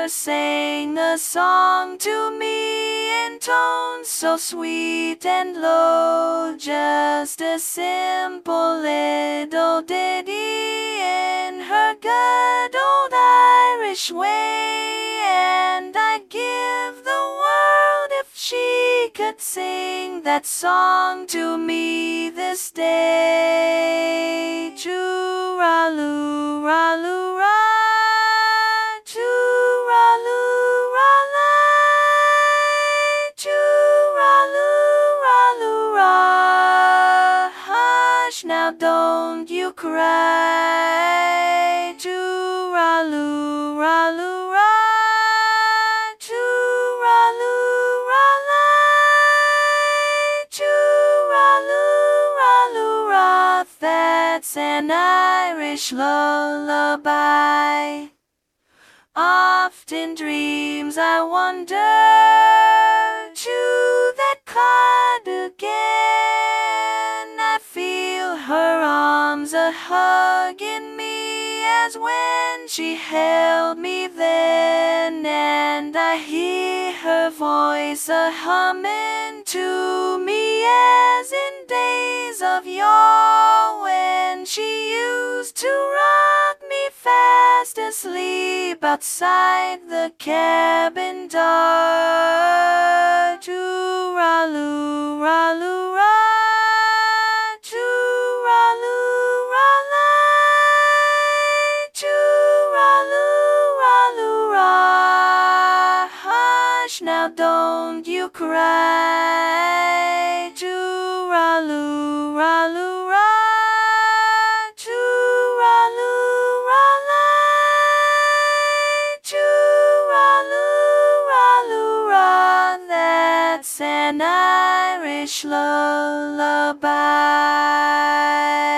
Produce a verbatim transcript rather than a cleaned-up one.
mother sang a song to me in tones so sweet and low, just a simple little ditty in her good old Irish way, and I'd give the world if she could sing that song to me this day. Choo-ra-loo, ra-loo, ra, choo-ra-loo, ra-lay, choo-ra-loo, ra-loo, ra. Hush now, don't you cry. Choo-ra-loo, ra-loo, ra, choo-ra-loo, ra-lay, choo-ra-loo, ra-loo, ra. That's an Irish lullaby. Oft in dreams I wander to that cot again. I feel her arms a-hugging me as when she held me then, and I hear her voice a-humming to me as in days of yore, when she used to rock me fast asleep outside the cabin door. Choo-ra-loo, ra-loo, ra, choo-ra-loo, ra-lay, choo-ra-loo, ra-loo, ra. Hush now, don't you cry. Choo-ra-loo, ra-loo, ra, choo-ra-loo, ra-lay, choo-ra-loo, ra-loo, ra. That's an Irish lullaby.